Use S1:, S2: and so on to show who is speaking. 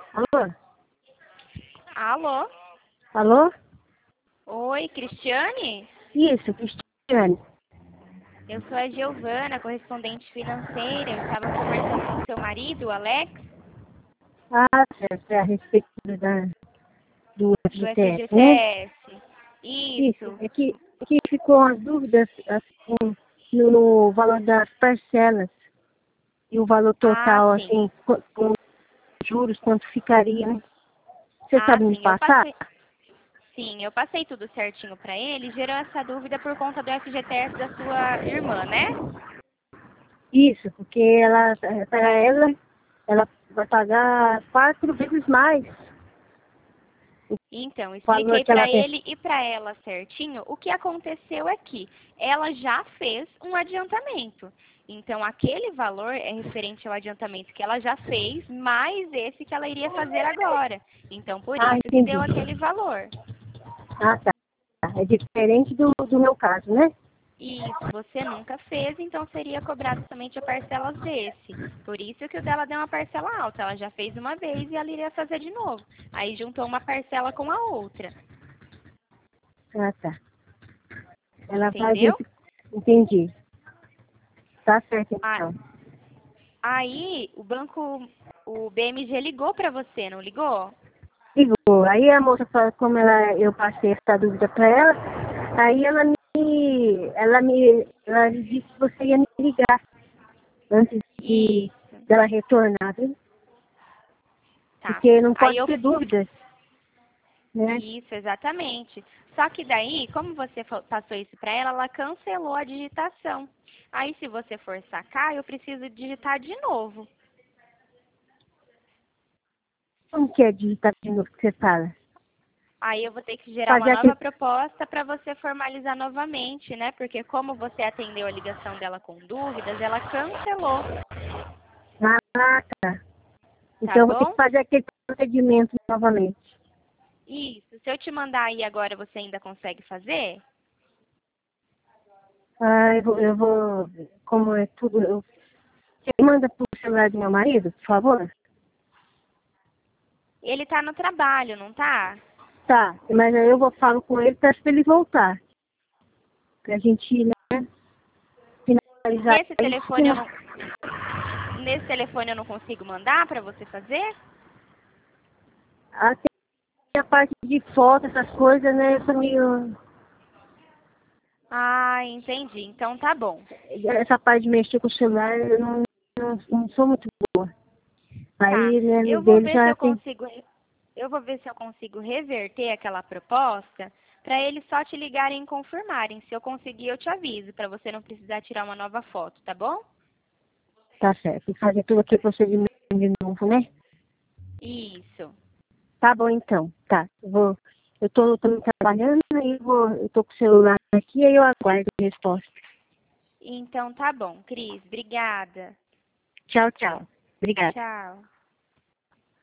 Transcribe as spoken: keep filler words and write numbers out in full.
S1: Alô?
S2: Alô?
S1: Alô?
S2: Oi, Cristiane?
S1: Isso, Cristiane.
S2: Eu sou a Giovana, correspondente financeira. Eu estava conversando com seu marido, Alex,
S1: Ah, certo, é a respeito da, do
S2: do
S1: F G T S, né?
S2: F G T S.
S1: Isso,
S2: Isso.
S1: é que, é que ficou umas dúvidas assim, no, no valor das parcelas e o valor
S2: Ah,
S1: total,
S2: sim.
S1: assim, com, com juros, quanto ficaria, né? Você
S2: Ah,
S1: sabe me
S2: sim. Eu
S1: passar?
S2: passei. Sim, eu passei tudo certinho para ele. Gerou essa dúvida por conta do F G T S da sua irmã, né?
S1: Isso, porque ela, para ela, ela vai pagar quatro vezes mais o
S2: Então,
S1: valor
S2: expliquei
S1: que ela
S2: para
S1: tem.
S2: ele e para ela certinho. O que aconteceu é que ela já fez um adiantamento. Então, aquele valor é referente ao adiantamento que ela já fez, mais esse que ela iria fazer agora. Então, por
S1: Ah,
S2: isso que
S1: entendi.
S2: deu aquele valor.
S1: Ah, tá. É diferente do, do meu caso, né?
S2: Isso, você nunca fez, então seria cobrado somente a parcela desse. Por isso que o dela deu uma parcela alta. Ela já fez uma vez e ela iria fazer de novo. Aí juntou uma parcela com a outra.
S1: Ah, tá. Ela faz
S2: Entendeu?
S1: esse. Entendi. Tá certo,
S2: Ah,
S1: então.
S2: aí o banco, o B M G ligou para você, não ligou?
S1: Ligou. Aí a moça falou, como ela, eu passei essa dúvida para ela, aí ela me. Ela me. Ela me disse que você ia me ligar antes de
S2: Isso,
S1: dela retornar, viu?
S2: tá.
S1: Porque não
S2: Aí
S1: pode
S2: eu
S1: ter dúvidas, né?
S2: Isso, exatamente. Só que daí, como você fa- passou isso para ela, ela cancelou a digitação. Aí se você for sacar, eu preciso digitar de novo.
S1: Como que é digitar de novo que você fala?
S2: Aí eu vou ter que gerar uma
S1: Fazer aquele.
S2: nova proposta para você formalizar novamente, né? Porque como você atendeu a ligação dela com dúvidas, ela cancelou,
S1: Ah, tá.
S2: tá
S1: Então eu vou ter que
S2: bom?
S1: fazer aquele procedimento novamente.
S2: Isso. Se eu te mandar aí agora, você ainda consegue fazer?
S1: Ah, eu vou, eu vou como é tudo, eu, você manda pro celular do meu marido, por favor?
S2: Ele tá no trabalho, não tá?
S1: Tá, mas aí eu vou falo com ele, peço pra ele voltar. Pra gente, né, finalizar
S2: Nesse
S1: isso.
S2: telefone eu não, nesse telefone eu não consigo mandar para você fazer?
S1: Até a parte de foto, essas coisas, né, eu sou meio.
S2: Ah, entendi. Então tá bom.
S1: Essa parte de mexer com o celular, eu não, não, não sou muito boa.
S2: Tá.
S1: Aí, né, no
S2: Eu vou
S1: dele
S2: ver se
S1: já
S2: eu
S1: tem.
S2: consigo, eu vou ver se eu consigo reverter aquela proposta para eles só te ligarem e confirmarem. Se eu conseguir, eu te aviso, para você não precisar tirar uma nova foto, tá bom?
S1: Tá certo, tem que fazer tudo aquele procedimento de novo, né?
S2: Isso.
S1: Tá bom então, tá. Eu vou, eu tô, tô me trabalhando, aí eu vou, eu tô com o celular aqui, aí eu aguardo a resposta.
S2: Então tá bom, Cris. Obrigada.
S1: Tchau, tchau. Obrigada.
S2: Tchau.